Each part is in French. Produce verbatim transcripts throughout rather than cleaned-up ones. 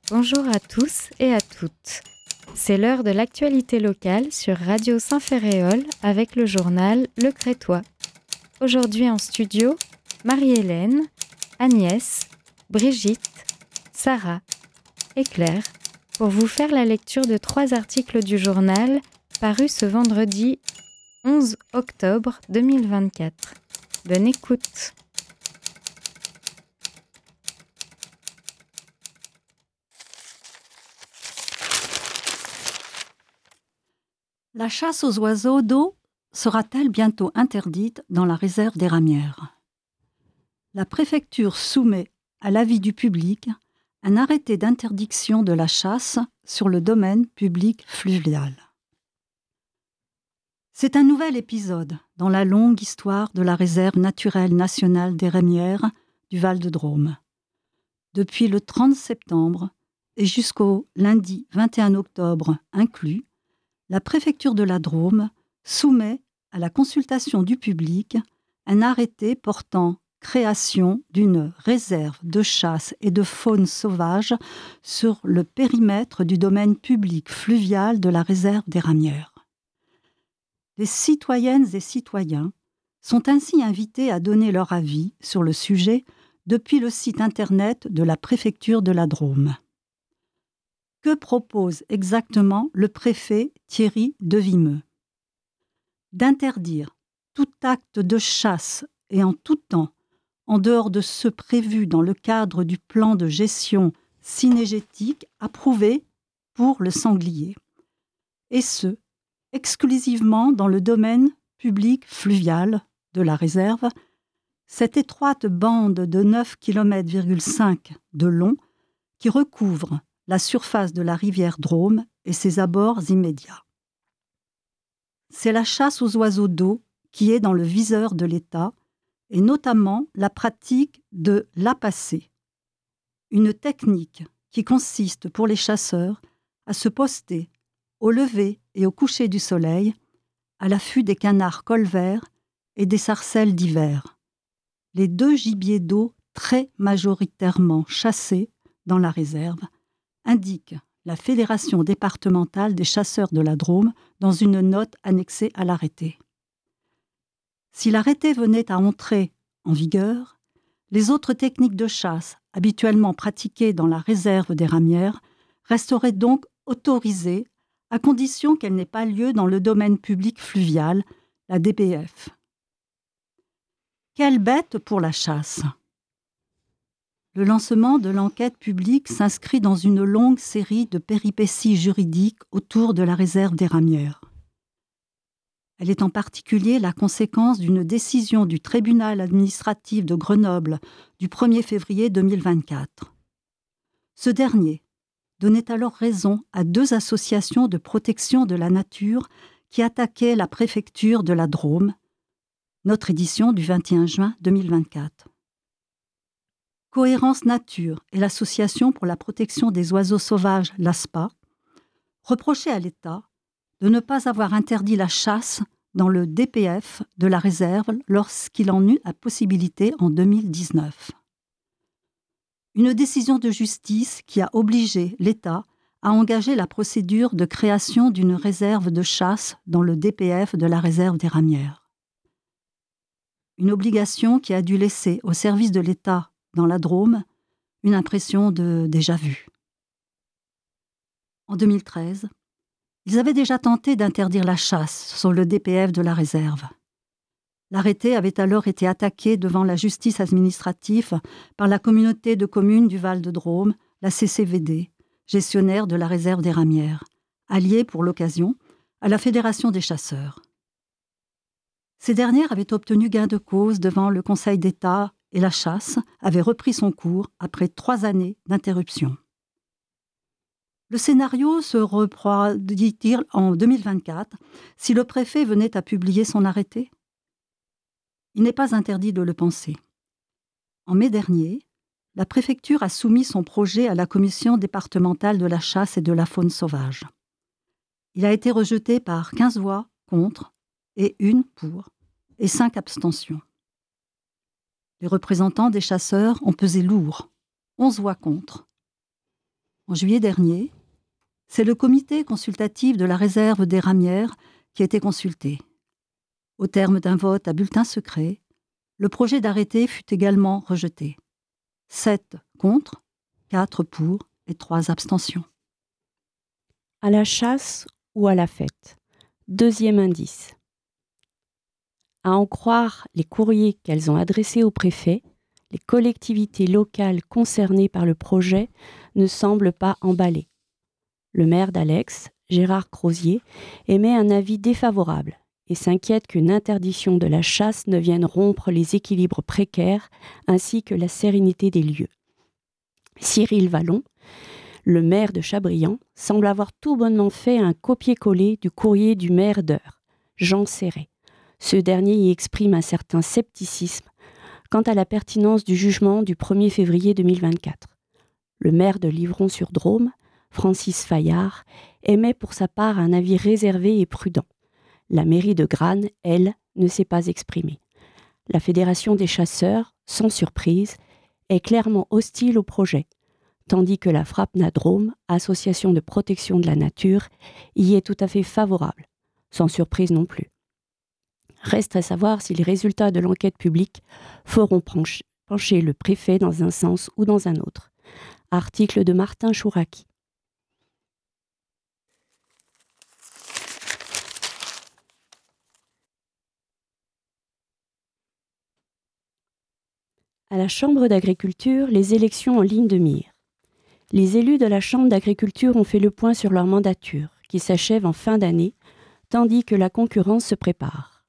Bonjour à tous et à toutes. C'est l'heure de l'actualité locale sur Radio Saint-Ferréol avec le journal Le Crétois. Aujourd'hui en studio, Marie-Hélène, Agnès, Brigitte, Sarah et Claire pour vous faire la lecture de trois articles du journal parus ce vendredi onze octobre deux mille vingt-quatre. Bonne écoute. La chasse aux oiseaux d'eau sera-t-elle bientôt interdite dans la réserve des Ramières ? La préfecture soumet à l'avis du public un arrêté d'interdiction de la chasse sur le domaine public fluvial. C'est un nouvel épisode dans la longue histoire de la réserve naturelle nationale des Ramières du Val-de-Drôme. Depuis le trente septembre et jusqu'au lundi vingt et un octobre inclus, la préfecture de la Drôme soumet à la consultation du public un arrêté portant création d'une réserve de chasse et de faune sauvage sur le périmètre du domaine public fluvial de la réserve des Ramières. Les citoyennes et citoyens sont ainsi invités à donner leur avis sur le sujet depuis le site internet de la préfecture de la Drôme. Que propose exactement le préfet Thierry Devimeux ? D'interdire tout acte de chasse et en tout temps, en dehors de ceux prévus dans le cadre du plan de gestion cynégétique approuvé pour le sanglier, et ce, exclusivement dans le domaine public fluvial de la réserve, cette étroite bande de neuf virgule cinq kilomètres de long qui recouvre la surface de la rivière Drôme et ses abords immédiats. C'est la chasse aux oiseaux d'eau qui est dans le viseur de l'État, et notamment la pratique de l'appasser, une technique qui consiste pour les chasseurs à se poster au lever et au coucher du soleil à l'affût des canards colverts et des sarcelles d'hiver, les deux gibiers d'eau très majoritairement chassés dans la réserve, indique la Fédération départementale des chasseurs de la Drôme dans une note annexée à l'arrêté. Si l'arrêté venait à entrer en vigueur, les autres techniques de chasse habituellement pratiquées dans la réserve des Ramières resteraient donc autorisées à condition qu'elles n'aient pas lieu dans le domaine public fluvial, la D P F. Quelle bête pour la chasse ? Le lancement de l'enquête publique s'inscrit dans une longue série de péripéties juridiques autour de la réserve des Ramières. Elle est en particulier la conséquence d'une décision du tribunal administratif de Grenoble du premier février deux mille vingt-quatre. Ce dernier donnait alors raison à deux associations de protection de la nature qui attaquaient la préfecture de la Drôme, notre édition du vingt et un juin deux mille vingt-quatre. Cohérence Nature et l'Association pour la protection des oiseaux sauvages, l'A S P A, reprochaient à l'État de ne pas avoir interdit la chasse dans le D P F de la réserve lorsqu'il en eut la possibilité en deux mille dix-neuf. Une décision de justice qui a obligé l'État à engager la procédure de création d'une réserve de chasse dans le D P F de la réserve des Ramières. Une obligation qui a dû laisser au service de l'État dans la Drôme, une impression de déjà-vu. En deux mille treize, ils avaient déjà tenté d'interdire la chasse sur le D P F de la réserve. L'arrêté avait alors été attaqué devant la justice administrative par la communauté de communes du Val-de-Drôme, la C C V D, gestionnaire de la réserve des Ramières, alliée pour l'occasion à la Fédération des chasseurs. Ces dernières avaient obtenu gain de cause devant le Conseil d'État et la chasse avait repris son cours après trois années d'interruption. Le scénario se reproduit-il en deux mille vingt-quatre si le préfet venait à publier son arrêté ? Il n'est pas interdit de le penser. En mai dernier, la préfecture a soumis son projet à la commission départementale de la chasse et de la faune sauvage. Il a été rejeté par quinze voix contre et une pour et cinq abstentions. Les représentants des chasseurs ont pesé lourd, onze voix contre. En juillet dernier, c'est le comité consultatif de la réserve des Ramières qui a été consulté. Au terme d'un vote à bulletin secret, le projet d'arrêté fut également rejeté. Sept contre, quatre pour et trois abstentions. À la chasse ou à la fête? Deuxième indice. À en croire les courriers qu'elles ont adressés au préfet, les collectivités locales concernées par le projet ne semblent pas emballées. Le maire d'Alex, Gérard Crozier, émet un avis défavorable et s'inquiète qu'une interdiction de la chasse ne vienne rompre les équilibres précaires ainsi que la sérénité des lieux. Cyril Vallon, le maire de Chabriant, semble avoir tout bonnement fait un copier-coller du courrier du maire d'Eure, Jean Serret. Ce dernier y exprime un certain scepticisme quant à la pertinence du jugement du premier février deux mille vingt-quatre. Le maire de Livron-sur-Drôme, Francis Fayard, émet pour sa part un avis réservé et prudent. La mairie de Grane, elle, ne s'est pas exprimée. La Fédération des chasseurs, sans surprise, est clairement hostile au projet, tandis que la FRAPNA Drôme, association de protection de la nature, y est tout à fait favorable, sans surprise non plus. Reste à savoir si les résultats de l'enquête publique feront pencher, pencher le préfet dans un sens ou dans un autre. Article de Martin Chouraki. À la Chambre d'agriculture, les élections en ligne de mire. Les élus de la Chambre d'agriculture ont fait le point sur leur mandature, qui s'achève en fin d'année, tandis que la concurrence se prépare.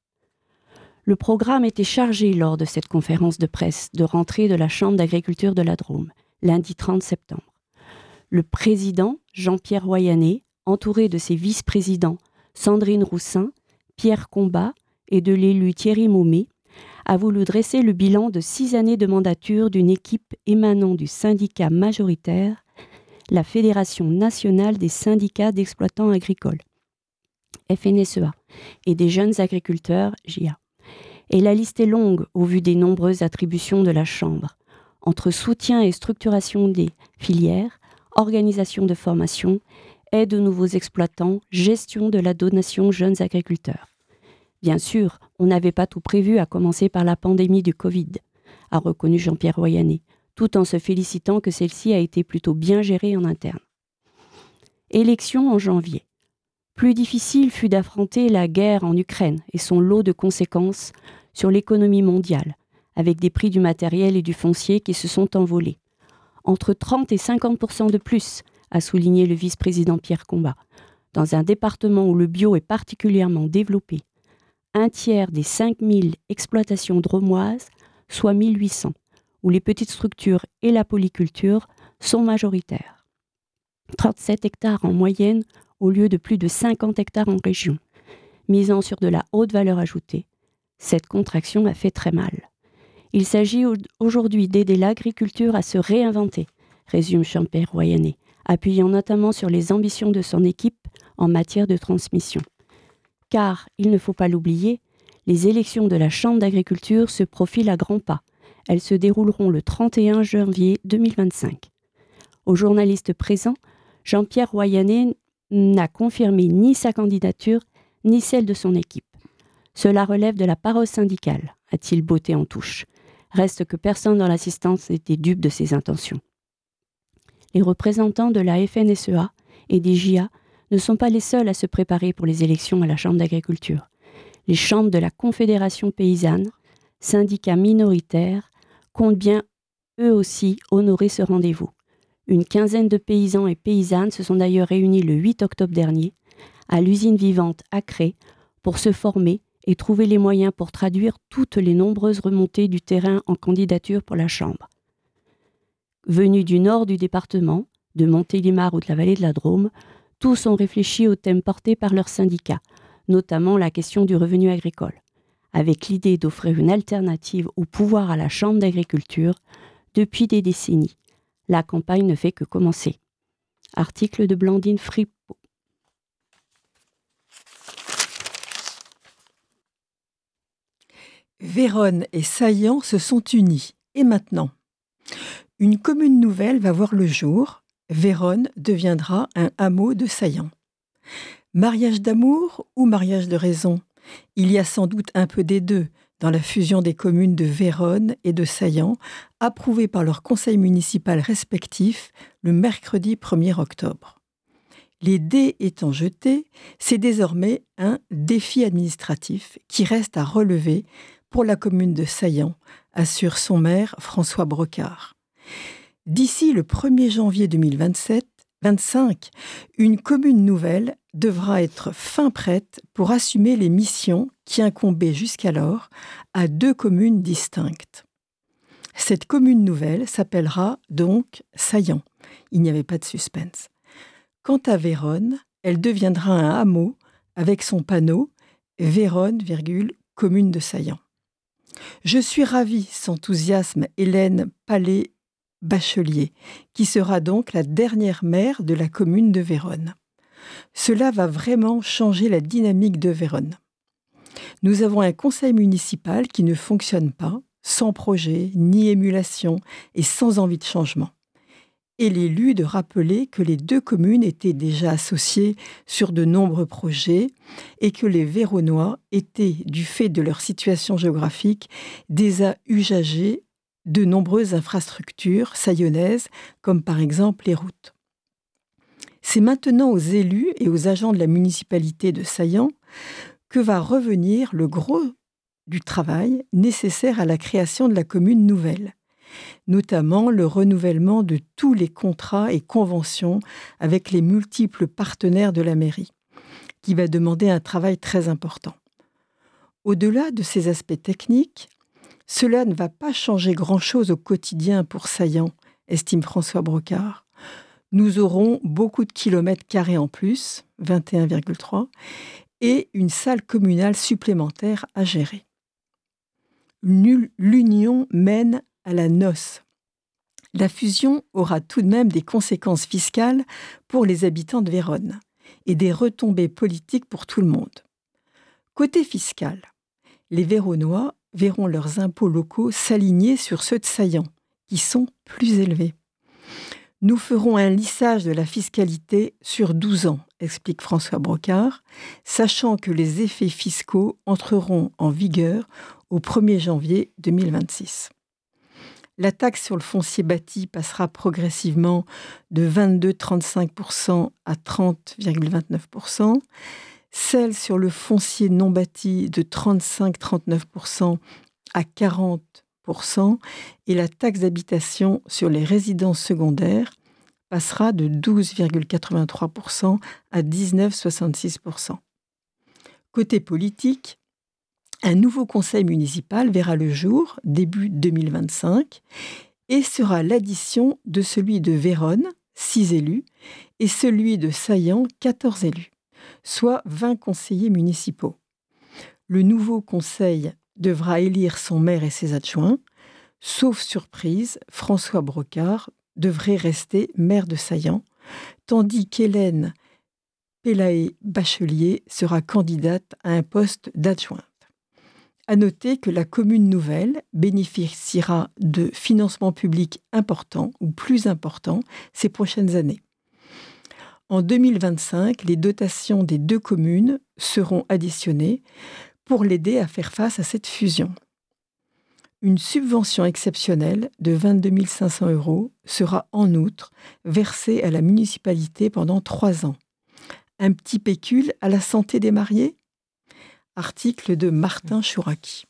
Le programme était chargé lors de cette conférence de presse de rentrée de la Chambre d'agriculture de la Drôme, lundi trente septembre. Le président, Jean-Pierre Royanet, entouré de ses vice-présidents Sandrine Roussin, Pierre Combat et de l'élu Thierry Maumet, a voulu dresser le bilan de six années de mandature d'une équipe émanant du syndicat majoritaire, la Fédération nationale des syndicats d'exploitants agricoles, F N S E A, et des jeunes agriculteurs, J A. Et la liste est longue au vu des nombreuses attributions de la Chambre, entre soutien et structuration des filières, organisation de formation, aide aux nouveaux exploitants, gestion de la donation jeunes agriculteurs. Bien sûr, on n'avait pas tout prévu, à commencer par la pandémie du Covid, a reconnu Jean-Pierre Royanet, tout en se félicitant que celle-ci a été plutôt bien gérée en interne. Élection en janvier. Plus difficile fut d'affronter la guerre en Ukraine et son lot de conséquences sur l'économie mondiale, avec des prix du matériel et du foncier qui se sont envolés. Entre trente et cinquante pour cent de plus, a souligné le vice-président Pierre Combat, dans un département où le bio est particulièrement développé. Un tiers des cinq mille exploitations drômoises, soit mille huit cents, où les petites structures et la polyculture sont majoritaires. trente-sept hectares en moyenne au lieu de plus de cinquante hectares en région, misant sur de la haute valeur ajoutée. Cette contraction a fait très mal. Il s'agit aujourd'hui d'aider l'agriculture à se réinventer, résume Jean-Pierre Royanet, appuyant notamment sur les ambitions de son équipe en matière de transmission. Car, il ne faut pas l'oublier, les élections de la Chambre d'agriculture se profilent à grands pas. Elles se dérouleront le trente et un janvier deux mille vingt-cinq. Aux journalistes présents, Jean-Pierre Royanet n'a confirmé ni sa candidature, ni celle de son équipe. Cela relève de la parole syndicale, a-t-il botté en touche. Reste que personne dans l'assistance n'était dupe de ses intentions. Les représentants de la F N S E A et des J A ne sont pas les seuls à se préparer pour les élections à la Chambre d'agriculture. Les chambres de la Confédération paysanne, syndicats minoritaires, comptent bien, eux aussi, honorer ce rendez-vous. Une quinzaine de paysans et paysannes se sont d'ailleurs réunis le huit octobre dernier à l'usine vivante à Cré pour se former et trouver les moyens pour traduire toutes les nombreuses remontées du terrain en candidature pour la Chambre. Venus du nord du département, de Montélimar ou de la vallée de la Drôme, tous ont réfléchi aux thèmes portés par leurs syndicats, notamment la question du revenu agricole, avec l'idée d'offrir une alternative au pouvoir à la Chambre d'agriculture depuis des décennies. La campagne ne fait que commencer. Article de Blandine Fripeau. Véronne et Saillant se sont unis. Et maintenant ? Une commune nouvelle va voir le jour, Vérone deviendra un hameau de Saillant. Mariage d'amour ou mariage de raison? Il y a sans doute un peu des deux dans la fusion des communes de Vérone et de Saillant, approuvée par leurs conseils municipaux respectifs le mercredi premier octobre. Les dés étant jetés, c'est désormais un défi administratif qui reste à relever pour la commune de Saillant, assure son maire François Brocard. D'ici le premier janvier deux mille vingt-sept, vingt-cinq, une commune nouvelle devra être fin prête pour assumer les missions qui incombaient jusqu'alors à deux communes distinctes. Cette commune nouvelle s'appellera donc Saillant. Il n'y avait pas de suspense. Quant à Vérone, elle deviendra un hameau avec son panneau « Vérone, commune de Saillant ». Je suis ravie, s'enthousiasme Hélène Palais-Bachelier, qui sera donc la dernière maire de la commune de Vérone. Cela va vraiment changer la dynamique de Vérone. Nous avons un conseil municipal qui ne fonctionne pas, sans projet, ni émulation et sans envie de changement. Et l'élu de rappeler que les deux communes étaient déjà associées sur de nombreux projets et que les Véronois étaient, du fait de leur situation géographique, déjà usagers de nombreuses infrastructures saillonnaises, comme par exemple les routes. C'est maintenant aux élus et aux agents de la municipalité de Saillant que va revenir le gros du travail nécessaire à la création de la commune nouvelle, notamment le renouvellement de tous les contrats et conventions avec les multiples partenaires de la mairie, qui va demander un travail très important. Au-delà de ces aspects techniques, cela ne va pas changer grand-chose au quotidien pour Saillant, estime François Brocard. Nous aurons beaucoup de kilomètres carrés en plus, vingt et un virgule trois, et une salle communale supplémentaire à gérer. L'union mène à la noce. La fusion aura tout de même des conséquences fiscales pour les habitants de Vérone et des retombées politiques pour tout le monde. Côté fiscal, les Véronois verront leurs impôts locaux s'aligner sur ceux de Saillant, qui sont plus élevés. Nous ferons un lissage de la fiscalité sur douze ans, explique François Brocard, sachant que les effets fiscaux entreront en vigueur au premier janvier deux mille vingt-six. La taxe sur le foncier bâti passera progressivement de vingt-deux virgule trente-cinq pour cent à trente virgule vingt-neuf pour cent, celle sur le foncier non bâti de trente-cinq virgule trente-neuf pour cent à quarante pour cent et la taxe d'habitation sur les résidences secondaires passera de douze virgule quatre-vingt-trois pour cent à dix-neuf virgule soixante-six pour cent. Côté politique, un nouveau conseil municipal verra le jour début deux mille vingt-cinq et sera l'addition de celui de Vérone, six élus, et celui de Saillant, quatorze élus, soit vingt conseillers municipaux. Le nouveau conseil devra élire son maire et ses adjoints. Sauf surprise, François Brocard devrait rester maire de Saillant, tandis qu'Hélène Pelaé-Bachelier sera candidate à un poste d'adjointe. À noter que la commune nouvelle bénéficiera de financements publics importants ou plus importants ces prochaines années. En deux mille vingt-cinq, les dotations des deux communes seront additionnées pour l'aider à faire face à cette fusion. Une subvention exceptionnelle de vingt-deux mille cinq cents euros sera en outre versée à la municipalité pendant trois ans. Un petit pécule à la santé des mariés ? Article de Martin Chouraki.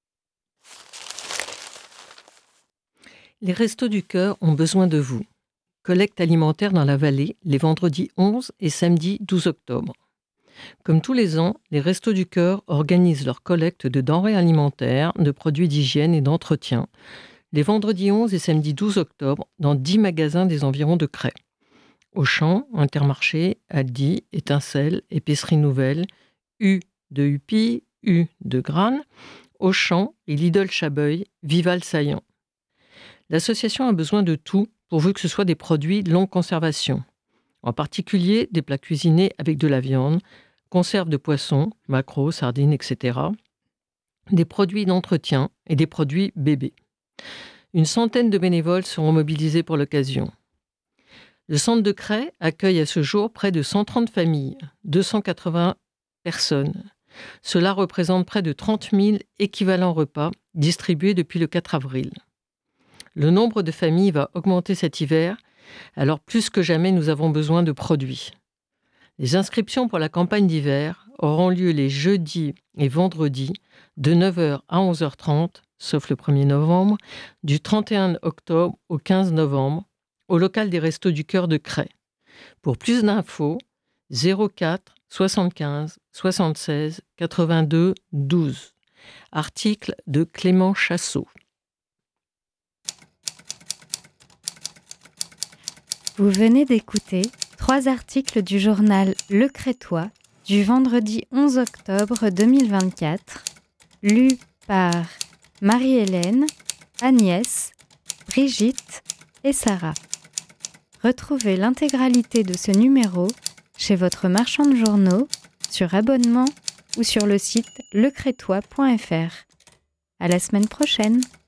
Les Restos du Cœur ont besoin de vous. Collecte alimentaire dans la vallée les vendredis onze et samedi douze octobre. Comme tous les ans, les Restos du Cœur organisent leur collecte de denrées alimentaires, de produits d'hygiène et d'entretien les vendredis onze et samedi douze octobre dans dix magasins des environs de Crest. Auchan, Intermarché, Aldi, Étincelle, Épicerie Nouvelle, U de Upi, U de Grane, Auchan et Lidl Chabeuil, Vival Saillant. L'association a besoin de tout pourvu que ce soit des produits de longue conservation, en particulier des plats cuisinés avec de la viande, conserves de poissons, maquereaux, sardines, et cetera, des produits d'entretien et des produits bébés. Une centaine de bénévoles seront mobilisés pour l'occasion. Le centre de Cray accueille à ce jour près de cent trente familles, deux cent quatre-vingts personnes. Cela représente près de trente mille équivalents repas distribués depuis le quatre avril. Le nombre de familles va augmenter cet hiver, alors plus que jamais nous avons besoin de produits. Les inscriptions pour la campagne d'hiver auront lieu les jeudis et vendredis de neuf heures à onze heures trente, sauf le premier novembre, du trente et un octobre au quinze novembre, au local des Restos du Cœur de Cray. Pour plus d'infos, zéro quatre soixante-quinze soixante-seize quatre-vingt-deux douze. Article de Clément Chassot. Vous venez d'écouter trois articles du journal Le Crétois du vendredi onze octobre deux mille vingt-quatre, lus par Marie-Hélène, Agnès, Brigitte et Sarah. Retrouvez l'intégralité de ce numéro chez votre marchand de journaux, sur abonnement ou sur le site lecrétois point f r. À la semaine prochaine!